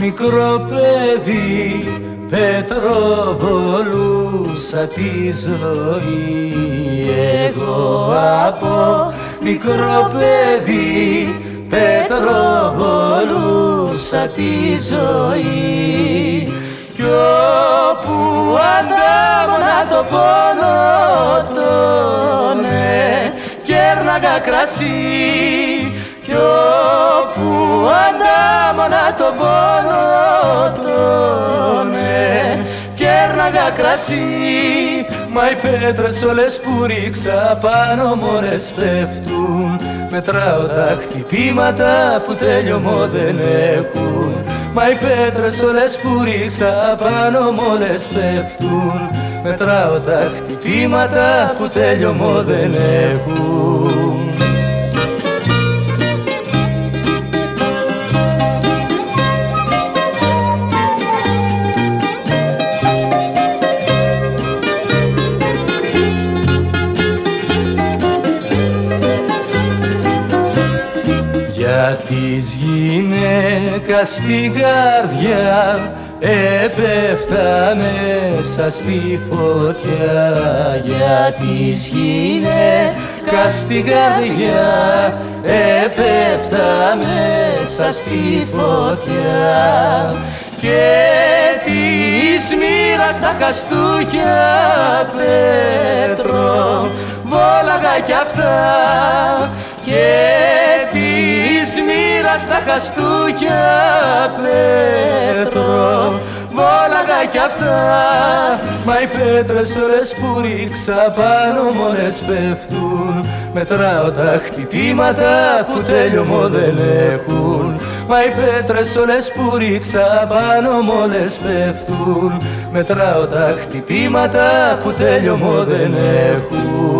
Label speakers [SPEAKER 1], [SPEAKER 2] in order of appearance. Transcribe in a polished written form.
[SPEAKER 1] μικρό παιδί πετροβολούσα τη ζωή. Εγώ από μικρό παιδί πετροβολούσα τη ζωή. Κι όπου αντάμωνα το πόνο τόνε κέρναγα κρασί. Κι όπου αντάμωνα το πόνο τόνε κέρναγα κρασί. Μα οι πέτρες όλες που ρίξα πάνω μόνες πέφτουν. Μετράω τα χτυπήματα που τέλειωμό δεν έχουν. Μα οι πέτρες όλες που ρίξα πάνω μόνες πέφτουν. Μετράω τα χτυπήματα που τέλειωμό δεν έχουν. Για της γυναίκας στην καρδιά έπεφτα μέσα στη φωτιά. Για της γυναίκας στην καρδιά έπεφτα μέσα στη φωτιά. Και της μοίρας τα χαστούκια πέτρο βόλαγα κι αυτά. Και της μοίρας τα χαστούκια πέτρο βόλαγα κι αυτά. Μα οι πέτρες όλες που ρίξα πάνω μόνες πέφτουν. Μετράω τα χτυπήματα που τέλειωμό δεν έχουν. Μα οι πέτρες όλες που ρίξα πάνω μόνες πέφτουν. Μετράω τα χτυπήματα που τέλειωμό δεν έχουν.